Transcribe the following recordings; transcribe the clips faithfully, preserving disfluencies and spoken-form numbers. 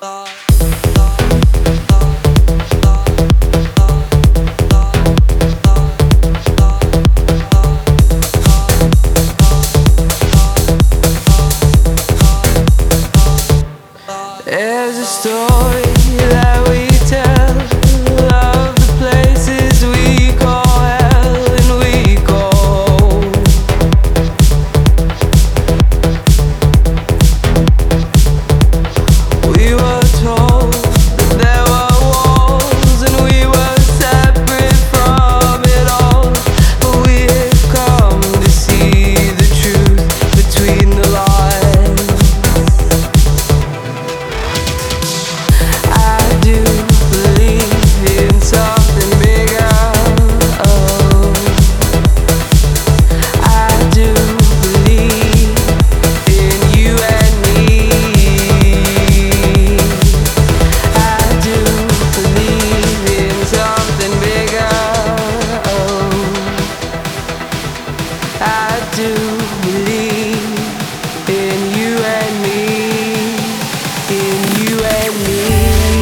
There's a story that we tell of the places we call hell and we call home. We were told that there were walls and we were separate from it all, but we have come to see the truth between the lines. I do believe in something bigger. Oh, I do believe in you and me. I do believe in something bigger. Oh, I do believe in you and me. In you and me.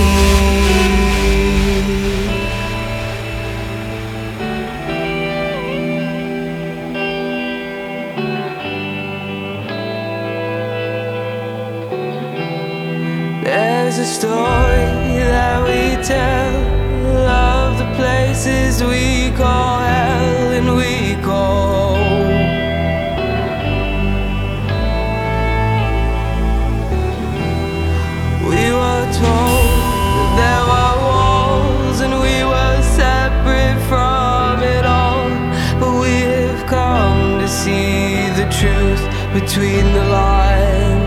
There's a story that we tell of the places we call hell and we call home. We were told that there were walls and we were separate from it all, but we have come to see the truth between the lines.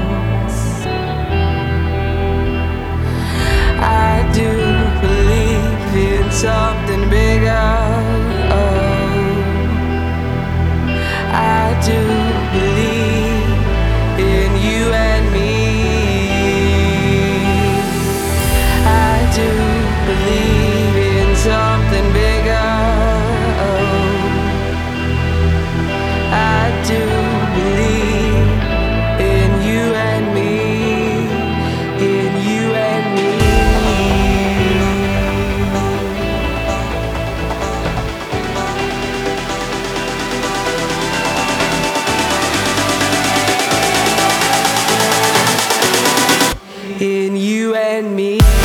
I do believe in something bigger. Oh, I do believe in you and me. I do believe in something bigger. Oh, I do believe in you and me. In you and me. In you and me.